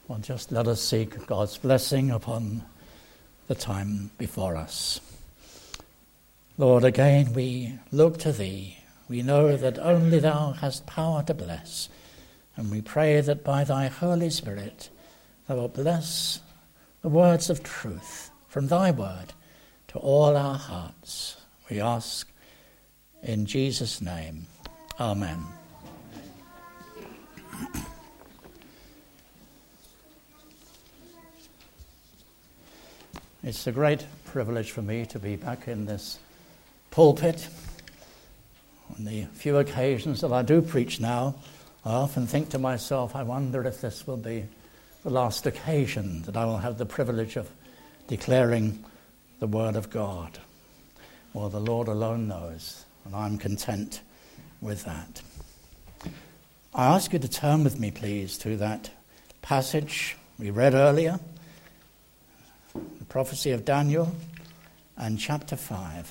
Well, just let us seek God's blessing upon the time before us. Lord, again we look to Thee. We know that only Thou hast power to bless, and we pray that by Thy Holy Spirit Thou wilt bless the words of truth from Thy word to all our hearts. We ask in Jesus' name. Amen. It's a great privilege for me to be back in this pulpit. On the few occasions that I do preach now, I often think to myself, I wonder if this will be the last occasion that I will have the privilege of declaring the Word of God. Well, the Lord alone knows, and I'm content with that. I ask you to turn with me, please, to that passage we read earlier, the prophecy of Daniel, and chapter 5.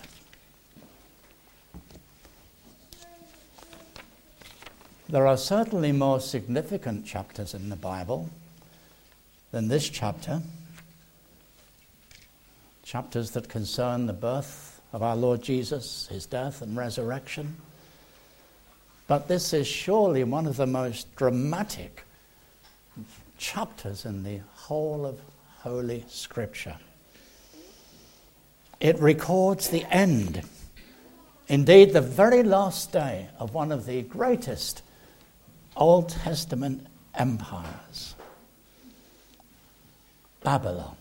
There are certainly more significant chapters in the Bible than this chapter, chapters that concern the birth of our Lord Jesus, his death and resurrection. But this is surely one of the most dramatic chapters in the whole of Holy Scripture. It records the end, indeed the very last day of one of the greatest Old Testament empires, Babylon.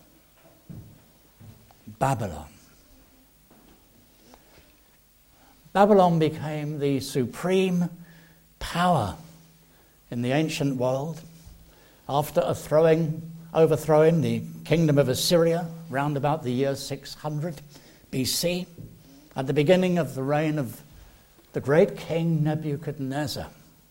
Babylon became the supreme power in the ancient world after overthrowing the kingdom of Assyria round about the year 600 BC, at the beginning of the reign of the great king Nebuchadnezzar.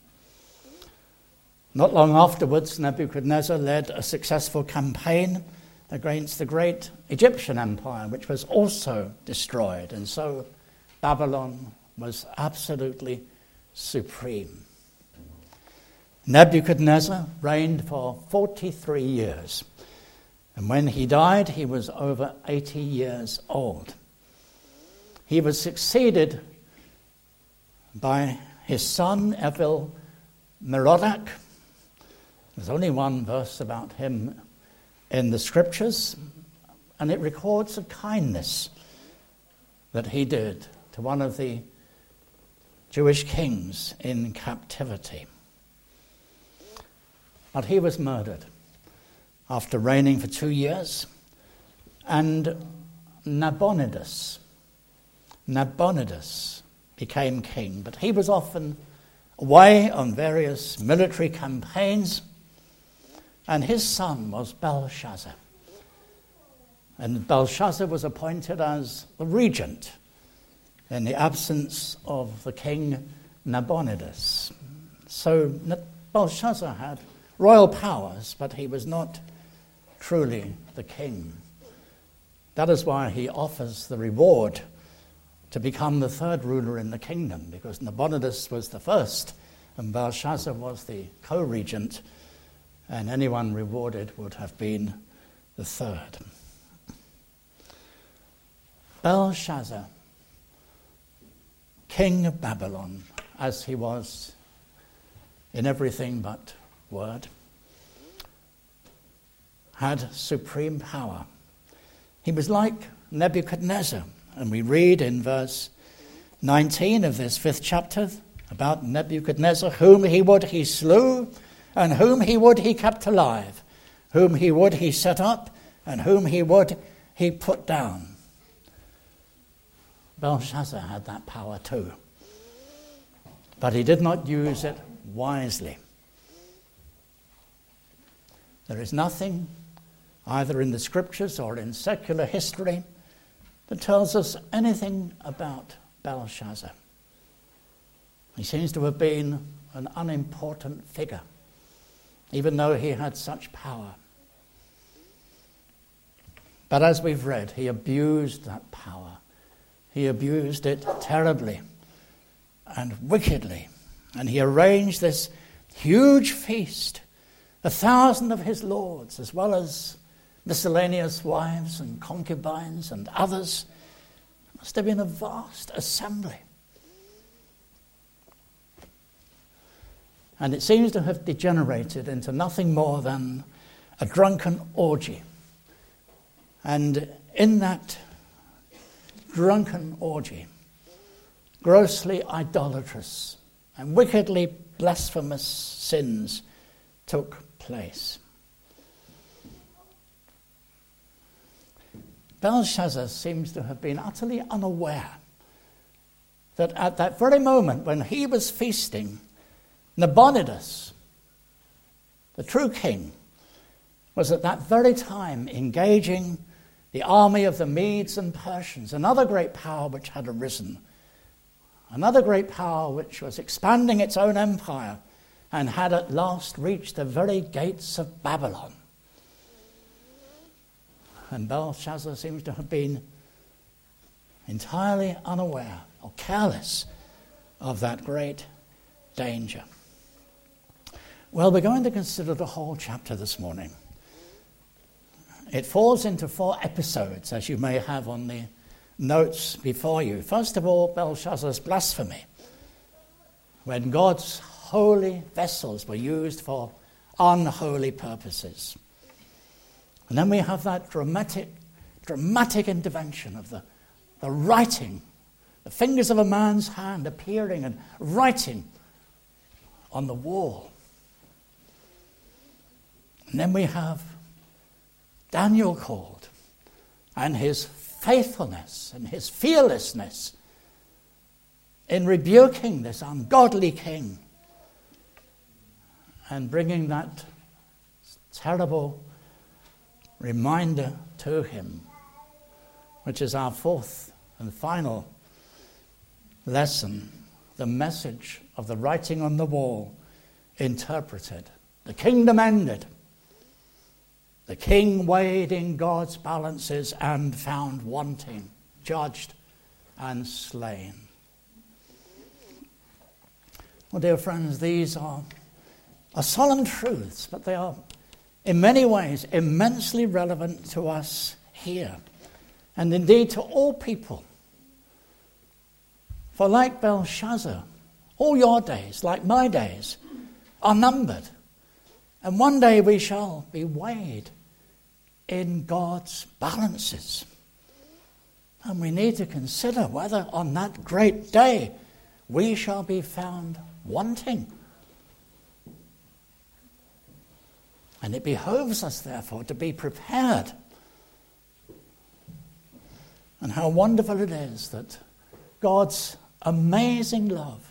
Not long afterwards, Nebuchadnezzar led a successful campaign against the great Egyptian empire, which was also destroyed. And so Babylon was absolutely supreme. Nebuchadnezzar reigned for 43 years. And when he died, he was over 80 years old. He was succeeded by his son, Evil-Merodach. There's only one verse about him in the Scriptures, and it records a kindness that he did to one of the Jewish kings in captivity. But he was murdered after reigning for 2 years, and Nabonidus became king, but he was often away on various military campaigns, and his son was Belshazzar. And Belshazzar was appointed as the regent in the absence of the king Nabonidus. So Belshazzar had royal powers, but he was not truly the king. That is why he offers the reward to become the third ruler in the kingdom, because Nabonidus was the first and Belshazzar was the co-regent, and anyone rewarded would have been the third. Belshazzar, king of Babylon, as he was in everything but word, had supreme power. He was like Nebuchadnezzar, and we read in verse 19 of this 5th chapter about Nebuchadnezzar, whom he would he slew, and whom he would he kept alive, whom he would he set up, and whom he would he put down. Belshazzar had that power too, but he did not use it wisely. There is nothing, either in the Scriptures or in secular history, that tells us anything about Belshazzar. He seems to have been an unimportant figure, even though he had such power. But as we've read, he abused that power. He abused it terribly and wickedly. And he arranged this huge feast 1,000 of his lords, as well as miscellaneous wives and concubines and others. It must have been a vast assembly. And it seems to have degenerated into nothing more than a drunken orgy. And in that drunken orgy, grossly idolatrous and wickedly blasphemous sins took place. Belshazzar seems to have been utterly unaware that at that very moment when he was feasting, Nabonidus, the true king, was at that very time engaging the army of the Medes and Persians, another great power which had arisen, another great power which was expanding its own empire and had at last reached the very gates of Babylon. And Belshazzar seems to have been entirely unaware or careless of that great danger. Well, we're going to consider the whole chapter this morning. It falls into 4 episodes, as you may have on the notes before you. First of all, Belshazzar's blasphemy, when God's holy vessels were used for unholy purposes. And then we have that dramatic intervention of the writing, the fingers of a man's hand appearing and writing on the wall. And then we have Daniel called, and his faithfulness and his fearlessness in rebuking this ungodly king and bringing that terrible reminder to him, which is our 4th and final lesson, the message of the writing on the wall interpreted. The kingdom ended. The king weighed in God's balances and found wanting, judged and slain. Well, dear friends, these are solemn truths, but they are in many ways immensely relevant to us here, and indeed to all people. For like Belshazzar, all your days, like my days, are numbered. And one day we shall be weighed in God's balances. And we need to consider whether on that great day we shall be found wanting. And it behoves us, therefore, to be prepared. And how wonderful it is that God's amazing love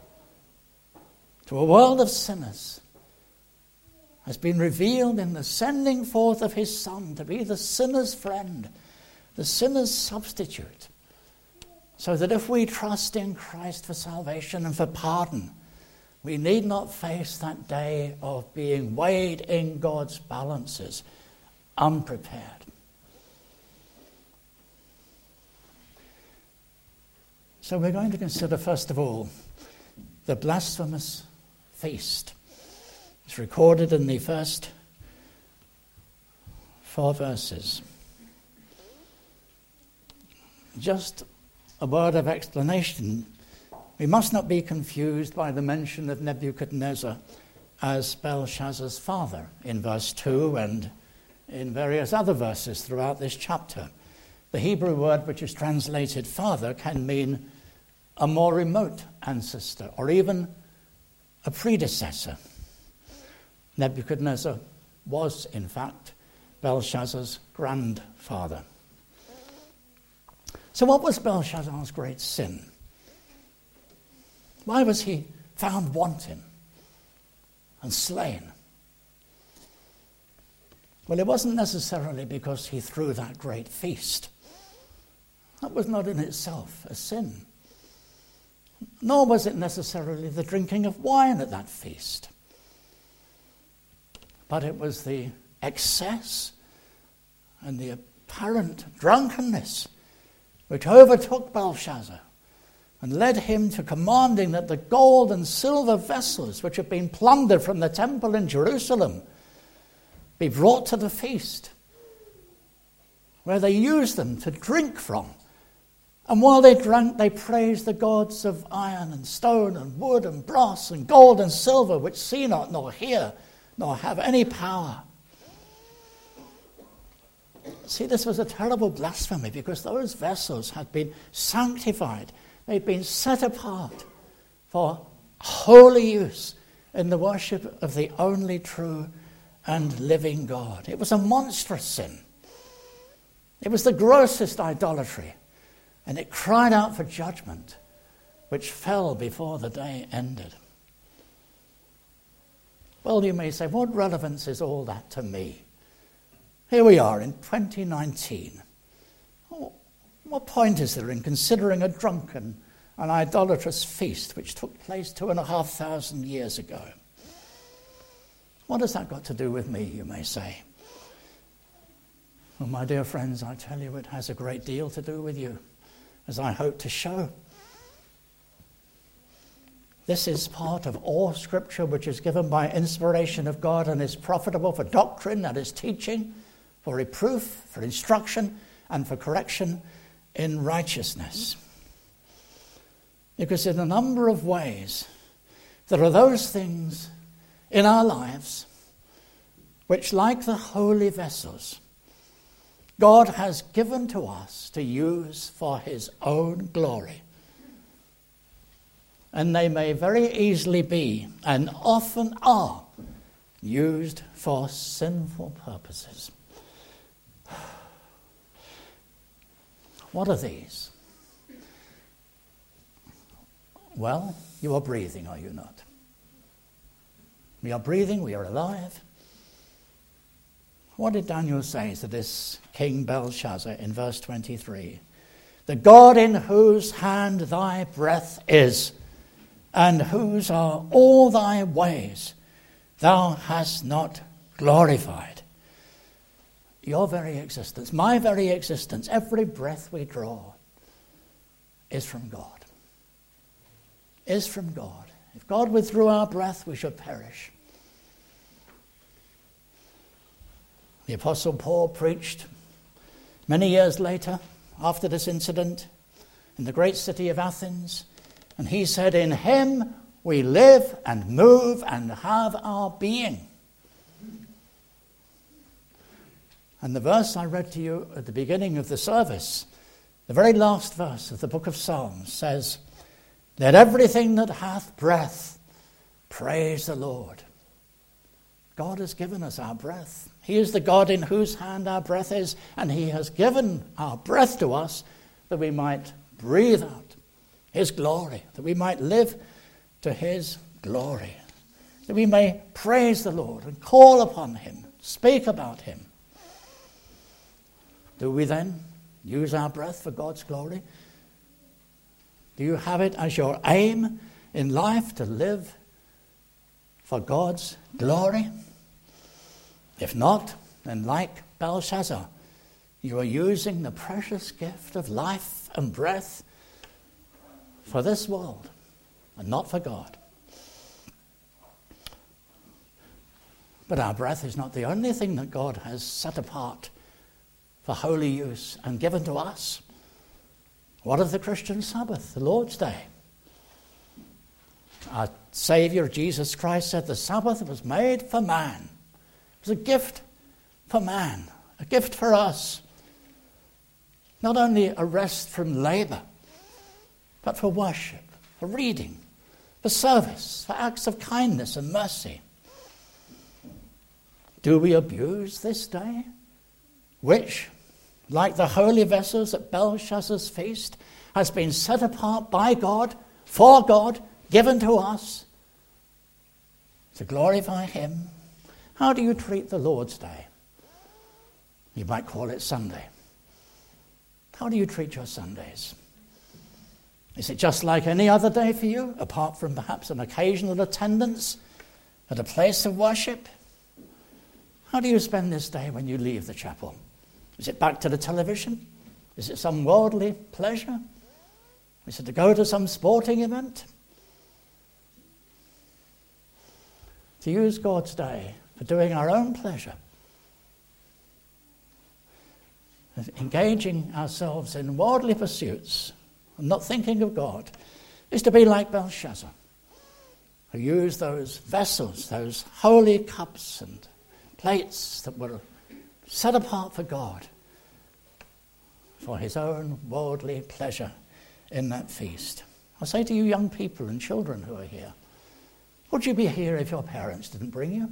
to a world of sinners has been revealed in the sending forth of his Son to be the sinner's friend, the sinner's substitute, so that if we trust in Christ for salvation and for pardon, we need not face that day of being weighed in God's balances unprepared. So we're going to consider, first of all, the blasphemous feast. It's recorded in the first 4 verses. Just a word of explanation. We must not be confused by the mention of Nebuchadnezzar as Belshazzar's father in verse 2 and in various other verses throughout this chapter. The Hebrew word which is translated father can mean a more remote ancestor or even a predecessor. Nebuchadnezzar was, in fact, Belshazzar's grandfather. So what was Belshazzar's great sin? Why was he found wanting and slain? Well, it wasn't necessarily because he threw that great feast. That was not in itself a sin. Nor was it necessarily the drinking of wine at that feast. But it was the excess and the apparent drunkenness which overtook Belshazzar and led him to commanding that the gold and silver vessels which had been plundered from the temple in Jerusalem be brought to the feast, where they used them to drink from. And while they drank, they praised the gods of iron and stone and wood and brass and gold and silver, which see not, nor hear, nor have any power. See, this was a terrible blasphemy, because those vessels had been sanctified. They'd been set apart for holy use in the worship of the only true and living God. It was a monstrous sin. It was the grossest idolatry, and it cried out for judgment, which fell before the day ended. Well, you may say, what relevance is all that to me? Here we are in 2019. What point is there in considering a drunken and idolatrous feast which took place 2,500 years ago? What has that got to do with me, you may say? Well, my dear friends, I tell you it has a great deal to do with you, as I hope to show. This is part of all Scripture which is given by inspiration of God and is profitable for doctrine, that is teaching, for reproof, for instruction, and for correction in righteousness. Because in a number of ways, there are those things in our lives which, like the holy vessels, God has given to us to use for his own glory. And they may very easily be, and often are, used for sinful purposes. What are these? Well, you are breathing, are you not? We are breathing, we are alive. What did Daniel say to this King Belshazzar in verse 23? The God in whose hand thy breath is, and whose are all thy ways, thou hast not glorified. Your very existence, my very existence, every breath we draw is from God. Is from God. If God withdrew our breath, we should perish. The Apostle Paul preached many years later, after this incident, in the great city of Athens, and he said, in him we live and move and have our being. And the verse I read to you at the beginning of the service, the very last verse of the book of Psalms, says, let everything that hath breath praise the Lord. God has given us our breath. He is the God in whose hand our breath is, and he has given our breath to us that we might breathe out his glory, that we might live to his glory, that we may praise the Lord and call upon him, speak about him. Do we then use our breath for God's glory? Do you have it as your aim in life to live for God's glory? If not, then like Belshazzar, you are using the precious gift of life and breath for this world and not for God. But our breath is not the only thing that God has set apart for holy use and given to us. What of the Christian Sabbath, the Lord's Day? Our Saviour Jesus Christ said the Sabbath was made for man. It was a gift for man, a gift for us. Not only a rest from labour, but for worship, for reading, for service, for acts of kindness and mercy. Do we abuse this day, which, like the holy vessels at Belshazzar's feast, has been set apart by God, for God, given to us to glorify him? How do you treat the Lord's Day? You might call it Sunday. How do you treat your Sundays? Is it just like any other day for you, apart from perhaps an occasional attendance at a place of worship? How do you spend this day when you leave the chapel? Is it back to the television? Is it some worldly pleasure? Is it to go to some sporting event? To use God's day for doing our own pleasure engaging ourselves in worldly pursuits and not thinking of God is to be like Belshazzar, who used those vessels, those holy cups and plates that were set apart for God for his own worldly pleasure in that feast. I say to you young people and children who are here, would you be here if your parents didn't bring you?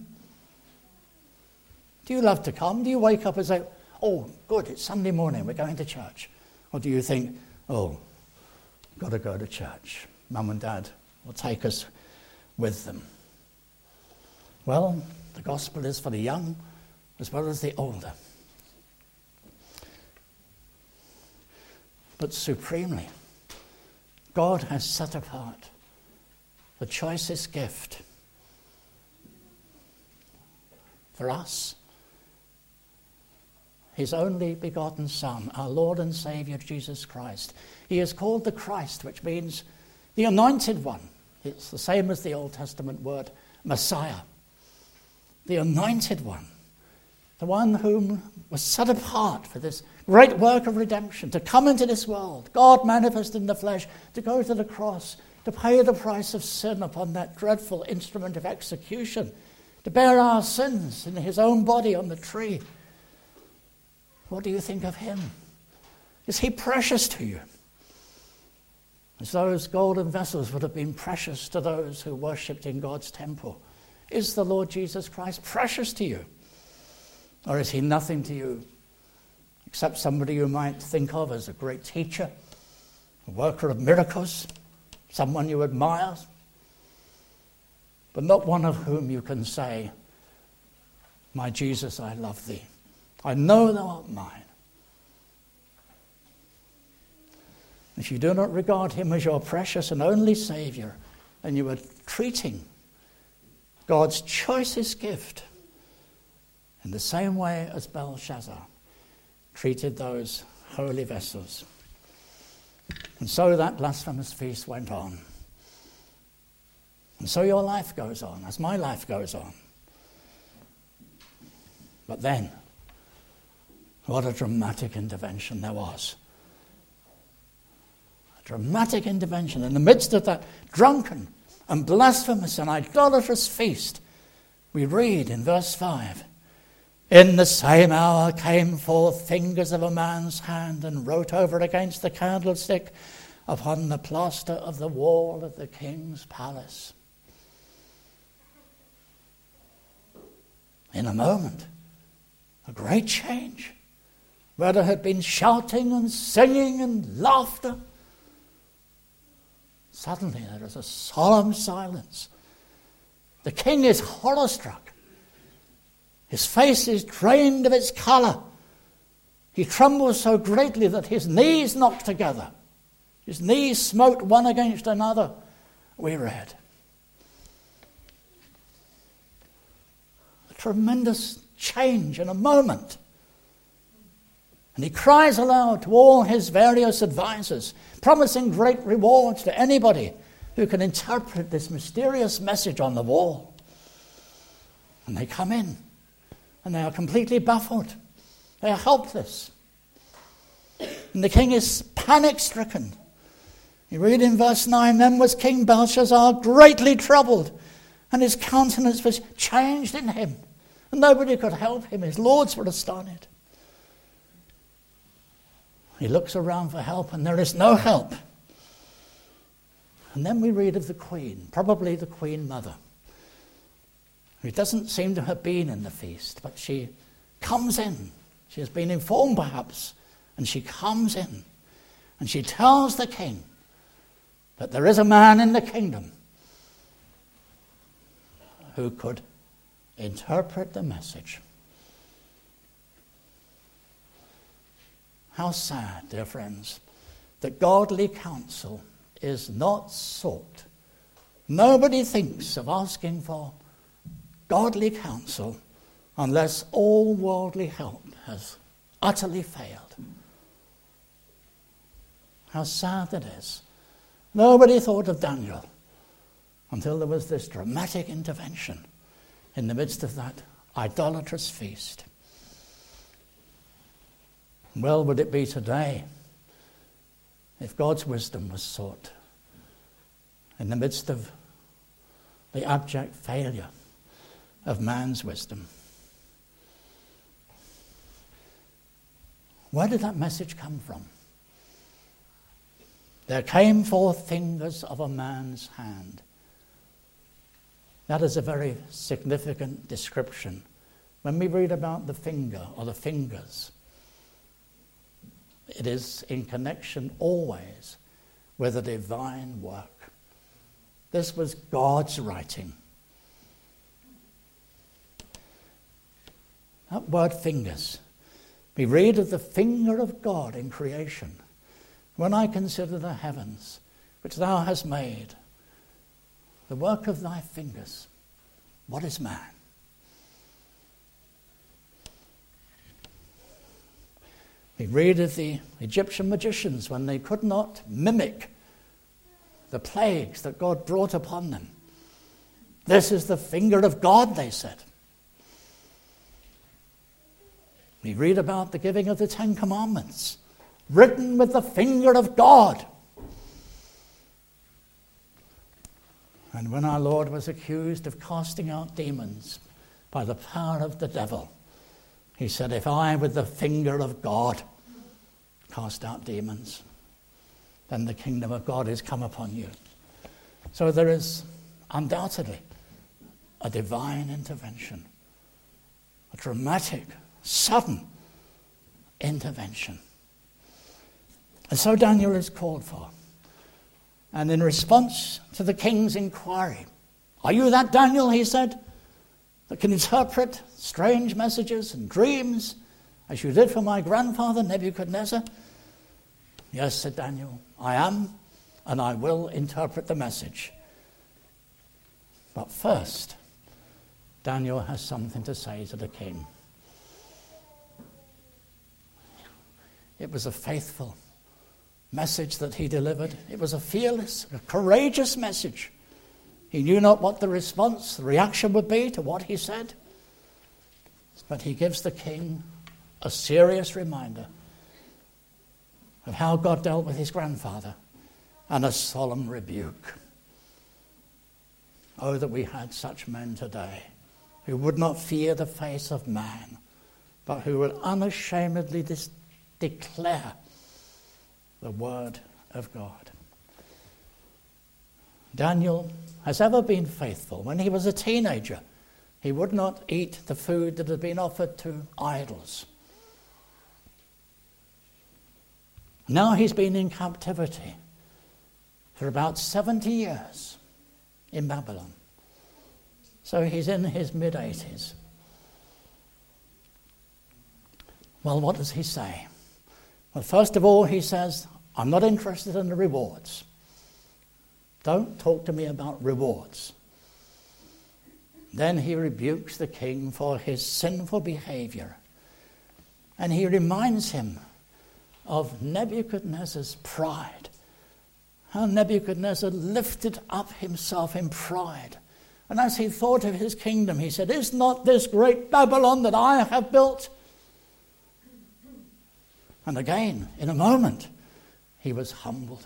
Do you love to come? Do you wake up and say, oh, good, it's Sunday morning, we're going to church? Or do you think, oh, got to go to church. Mum and Dad will take us with them. Well, the gospel is for the young as well as the older. But supremely, God has set apart the choicest gift for us, his only begotten Son, our Lord and Saviour Jesus Christ. He is called the Christ, which means the Anointed One. It's the same as the Old Testament word Messiah. The Anointed One. The one whom was set apart for this great work of redemption, to come into this world, God manifest in the flesh, to go to the cross, to pay the price of sin upon that dreadful instrument of execution, to bear our sins in his own body on the tree. What do you think of him? Is he precious to you? As those golden vessels would have been precious to those who worshipped in God's temple. Is the Lord Jesus Christ precious to you? Or is he nothing to you except somebody you might think of as a great teacher, a worker of miracles, someone you admire, but not one of whom you can say, my Jesus, I love thee. I know thou art mine. If you do not regard him as your precious and only Saviour, then you are treating God's choicest gift in the same way as Belshazzar treated those holy vessels. And so that blasphemous feast went on. And so your life goes on, as my life goes on. But then, what a dramatic intervention there was. A dramatic intervention in the midst of that drunken and blasphemous and idolatrous feast. We read in verse 5, in the same hour came forth fingers of a man's hand and wrote over it against the candlestick upon the plaster of the wall of the king's palace. In a moment, a great change. Where there had been shouting and singing and laughter, suddenly there is a solemn silence. The king is horror-struck. His face is drained of its colour. He trembles so greatly that his knees knock together. His knees smote one against another, we read. A tremendous change in a moment. And he cries aloud to all his various advisors, promising great rewards to anybody who can interpret this mysterious message on the wall. And they come in, and they are completely baffled. They are helpless. And the king is panic-stricken. You read in verse 9, then was King Belshazzar greatly troubled, and his countenance was changed in him, and nobody could help him. His lords were astonished. He looks around for help, and there is no help. And then we read of the queen, probably the queen mother, who doesn't seem to have been in the feast, but she comes in. She has been informed, perhaps, and she comes in, and she tells the king that there is a man in the kingdom who could interpret the message. How sad, dear friends, that godly counsel is not sought. Nobody thinks of asking for godly counsel unless all worldly help has utterly failed. How sad it is. Nobody thought of Daniel until there was this dramatic intervention in the midst of that idolatrous feast. Well would it be today if God's wisdom was sought in the midst of the abject failure of man's wisdom. Where did that message come from? There came forth fingers of a man's hand. That is a very significant description. When we read about the finger or the fingers, it is in connection always with a divine work. This was God's writing. That word fingers, we read of the finger of God in creation. When I consider the heavens, which thou hast made, the work of thy fingers, what is man? We read of the Egyptian magicians when they could not mimic the plagues that God brought upon them. This is the finger of God, they said. We read about the giving of the Ten Commandments, written with the finger of God. And when our Lord was accused of casting out demons by the power of the devil, he said, if I with the finger of God cast out demons, then the kingdom of God is come upon you. So there is undoubtedly a divine intervention, a dramatic, sudden intervention. And so Daniel is called for. And in response to the king's inquiry, are you that Daniel, he said, that can interpret strange messages and dreams as you did for my grandfather Nebuchadnezzar? Yes, said Daniel, I am, and I will interpret the message. But first, Daniel has something to say to the king. It was a faithful message that he delivered. It was a fearless, a courageous message. He knew not what the response, the reaction would be to what he said. But he gives the king a serious reminder of how God dealt with his grandfather and a solemn rebuke. Oh, that we had such men today who would not fear the face of man, but who would unashamedly declare the word of God. Daniel has ever been faithful. When he was a teenager, he would not eat the food that had been offered to idols. Now he's been in captivity for about 70 years in Babylon. So he's in his mid-80s. Well, what does he say? Well, first of all, he says, I'm not interested in the rewards. Don't talk to me about rewards. Then he rebukes the king for his sinful behavior. And he reminds him of Nebuchadnezzar's pride. How Nebuchadnezzar lifted up himself in pride. And as he thought of his kingdom, he said, is not this great Babylon that I have built? And again, in a moment, he was humbled.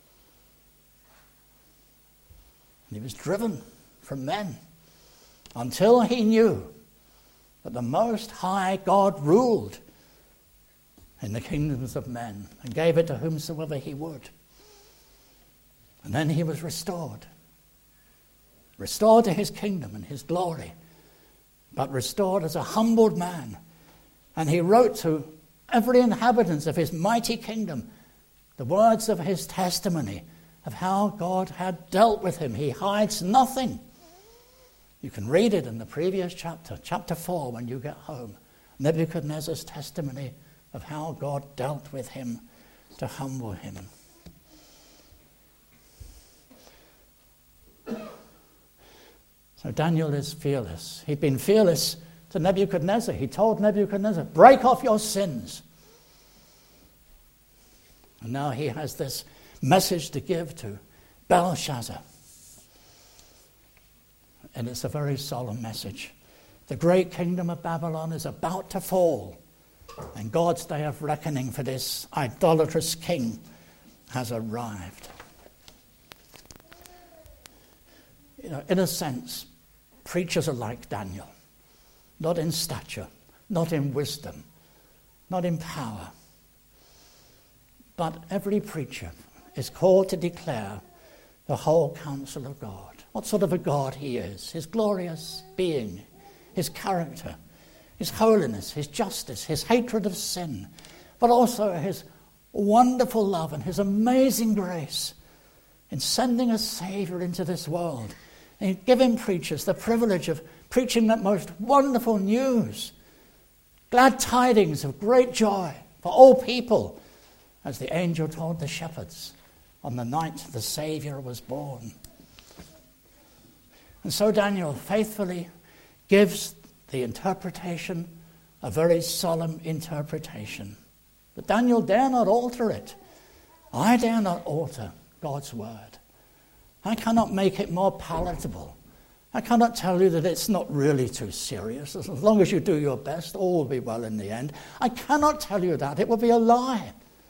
And he was driven from men until he knew that the Most High God ruled in the kingdoms of men and gave it to whomsoever he would. And then he was restored to his kingdom and his glory, but restored as a humbled man. And he wrote to every inhabitant of his mighty kingdom the words of his testimony of how God had dealt with him. He hides nothing. You can read it in the previous chapter 4, when you get home. Nebuchadnezzar's testimony of how God dealt with him to humble him. So Daniel is fearless. He'd been fearless to Nebuchadnezzar. He told Nebuchadnezzar, break off your sins. And now he has this message to give to Belshazzar. And it's a very solemn message. The great kingdom of Babylon is about to fall And God's day of reckoning for this idolatrous king has arrived. You know, in a sense, preachers are like Daniel. Not in stature, not in wisdom, not in power. But every preacher is called to declare the whole counsel of God. What sort of a God he is, his glorious being, his character, his holiness, his justice, his hatred of sin, but also his wonderful love and his amazing grace in sending a Saviour into this world and giving preachers the privilege of preaching that most wonderful news, glad tidings of great joy for all people, as the angel told the shepherds on the night the Saviour was born. And so Daniel faithfully gives the interpretation, a very solemn interpretation. But Daniel dare not alter it. I dare not alter God's word. I cannot make it more palatable. I cannot tell you that it's not really too serious. As long as you do your best, all will be well in the end. I cannot tell you that. It would be a lie.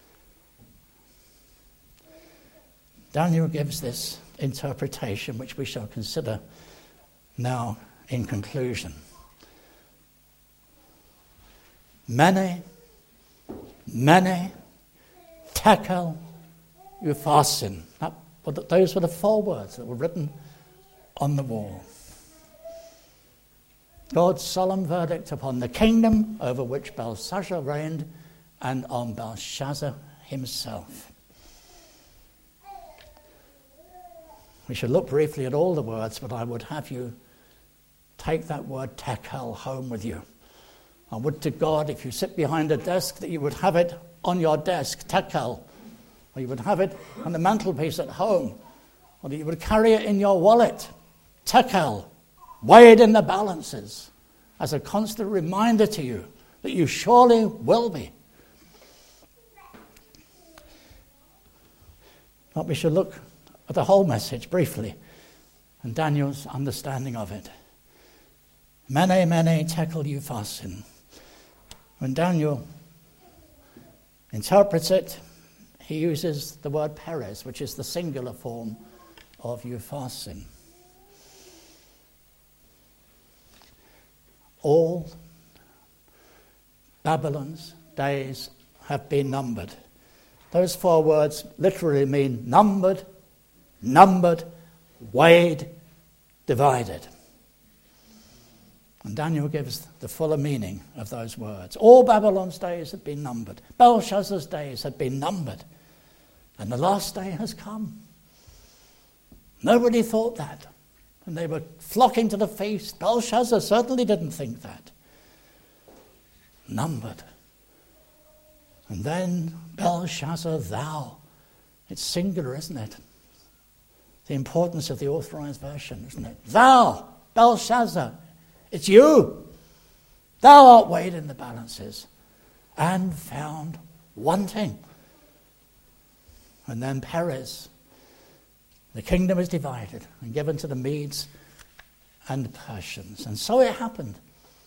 Daniel gives this interpretation, which we shall consider now in conclusion. Mene, tekel, upharsin. Those were the 4 words that were written on the wall. God's solemn verdict upon the kingdom over which Belshazzar reigned and on Belshazzar himself. We should look briefly at all the words, but I would have you take that word tekel home with you. I would to God, if you sit behind a desk, that you would have it on your desk, tekel, or you would have it on the mantelpiece at home, or that you would carry it in your wallet, tekel, weighed in the balances, as a constant reminder to you that you surely will be. But we should look at the whole message briefly and Daniel's understanding of it. Mene, tekel, upharsin. When Daniel interprets it, he uses the word Peres, which is the singular form of upharsin. All Babylon's days have been numbered. Those 4 words literally mean numbered, weighed, divided. And Daniel gives the fuller meaning of those words. All Babylon's days had been numbered. Belshazzar's days had been numbered. And the last day has come. Nobody thought that. When they were flocking to the feast, Belshazzar certainly didn't think that. Numbered. And then, Belshazzar, thou. It's singular, isn't it? The importance of the authorized version, isn't it? Thou, Belshazzar, it's you. Thou art weighed in the balances and found wanting. And then Peres, the kingdom is divided and given to the Medes and Persians. And so it happened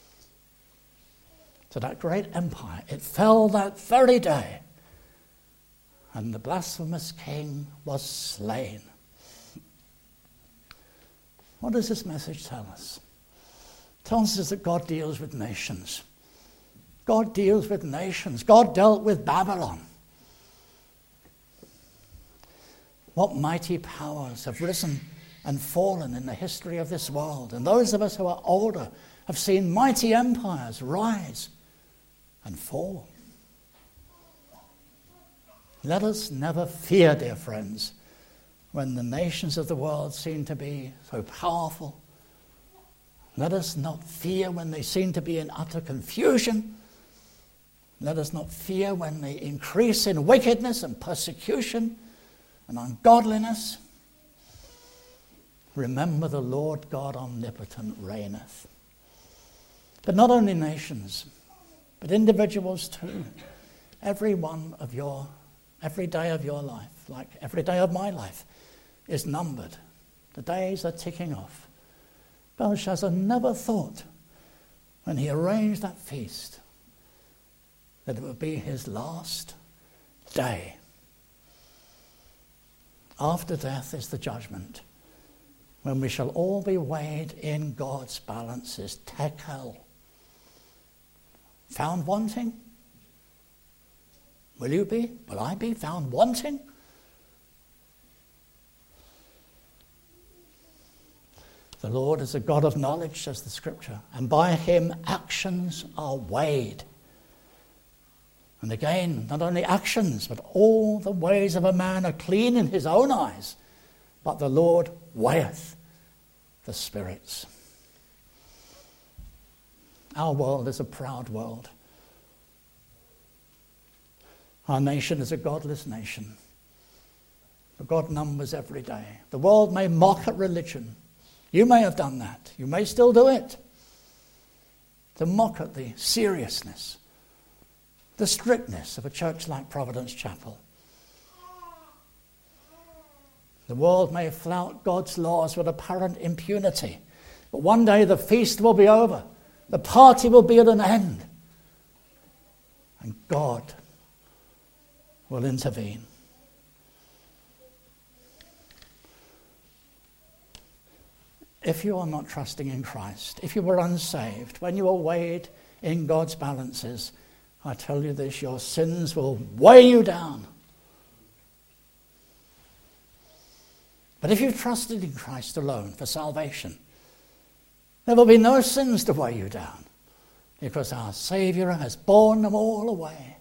to that great empire. It fell that very day, and the blasphemous king was slain. What does this message tell us? It tells us that God deals with nations. God deals with nations. God dealt with Babylon. What mighty powers have risen and fallen in the history of this world. And those of us who are older have seen mighty empires rise and fall. Let us never fear, dear friends, when the nations of the world seem to be so powerful. Let us not fear when they seem to be in utter confusion. Let us not fear when they increase in wickedness and persecution and ungodliness. Remember, the Lord God omnipotent reigneth. But not only nations, but individuals too. Every day of your life, like every day of my life, is numbered. The days are ticking off. Belshazzar never thought, when he arranged that feast, that it would be his last day. After death is the judgment, when we shall all be weighed in God's balances, tekel. Found wanting? Will you be? Will I be found wanting? The Lord is a God of knowledge, says the Scripture, and by him actions are weighed. And again, not only actions, but all the ways of a man are clean in his own eyes. But the Lord weigheth the spirits. Our world is a proud world. Our nation is a godless nation. But God numbers every day. The world may mock at religion. You may have done that. You may still do it. To mock at the seriousness, the strictness of a church like Providence Chapel. The world may flout God's laws with apparent impunity, but one day the feast will be over. The party will be at an end. And God will intervene. If you are not trusting in Christ, if you were unsaved, when you are weighed in God's balances, I tell you this, your sins will weigh you down. But if you've trusted in Christ alone for salvation, there will be no sins to weigh you down, because our Saviour has borne them all away,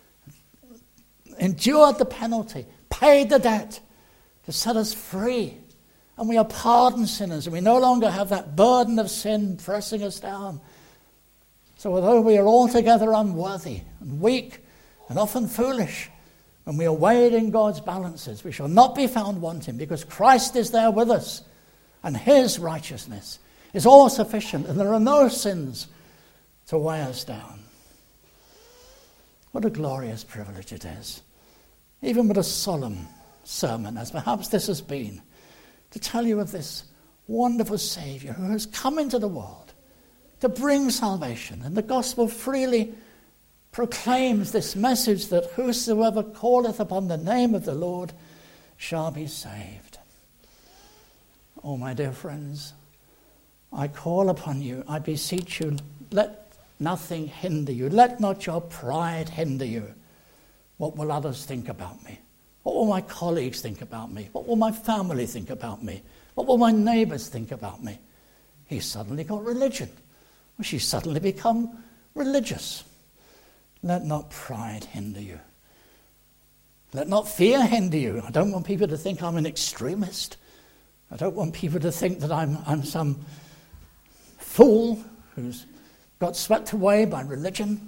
endured the penalty, paid the debt to set us free. And we are pardoned sinners, and we no longer have that burden of sin pressing us down. So although we are altogether unworthy and weak and often foolish, when we are weighed in God's balances, we shall not be found wanting, because Christ is there with us, and his righteousness is all sufficient, and there are no sins to weigh us down. What a glorious privilege it is, even with a solemn sermon, as perhaps this has been, to tell you of this wonderful Saviour who has come into the world to bring salvation. And the gospel freely proclaims this message that whosoever calleth upon the name of the Lord shall be saved. Oh, my dear friends, I call upon you, I beseech you, let nothing hinder you. Let not your pride hinder you. What will others think about me? What will my colleagues think about me? What will my family think about me? What will my neighbours think about me? He's suddenly got religion. Well, she's suddenly become religious. Let not pride hinder you. Let not fear hinder you. I don't want people to think I'm an extremist. I don't want people to think that I'm some fool who's got swept away by religion.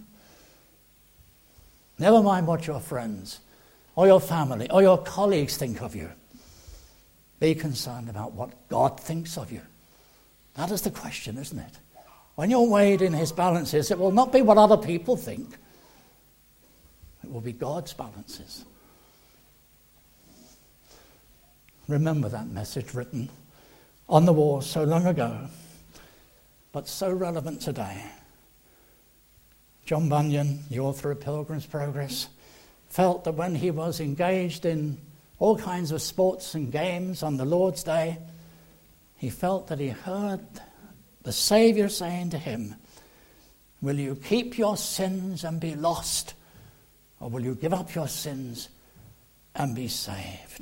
Never mind what your friends or your family or your colleagues think of you. Be concerned about what God thinks of you. That is the question, isn't it? When you're weighed in his balances, it will not be what other people think. It will be God's balances. Remember that message written on the wall so long ago, but so relevant today. John Bunyan, the author of Pilgrim's Progress, felt that when he was engaged in all kinds of sports and games on the Lord's Day, he felt that he heard the Saviour saying to him, will you keep your sins and be lost, or will you give up your sins and be saved?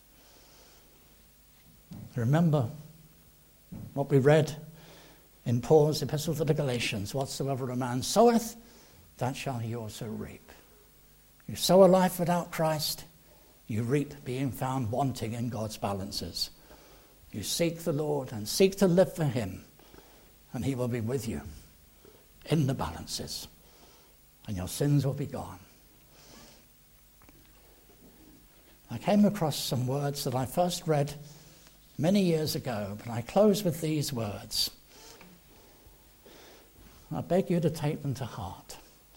Remember what we read in Paul's epistle to the Galatians, whatsoever a man soweth, that shall he also reap. You sow a life without Christ, you reap being found wanting in God's balances. You seek the Lord and seek to live for him, and he will be with you in the balances, and your sins will be gone. I came across some words that I first read many years ago, but I close with these words. I beg you to take them to heart.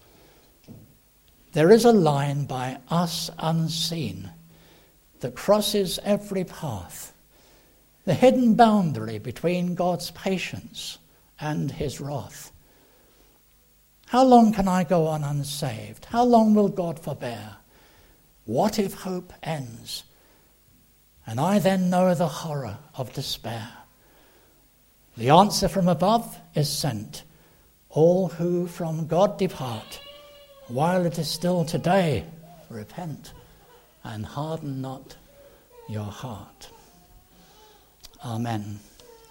There is a line by us unseen that crosses every path, the hidden boundary between God's patience and his wrath. How long can I go on unsaved? How long will God forbear? What if hope ends, and I then know the horror of despair? The answer from above is sent. All who from God depart, while it is still today, repent, and harden not your heart. Amen.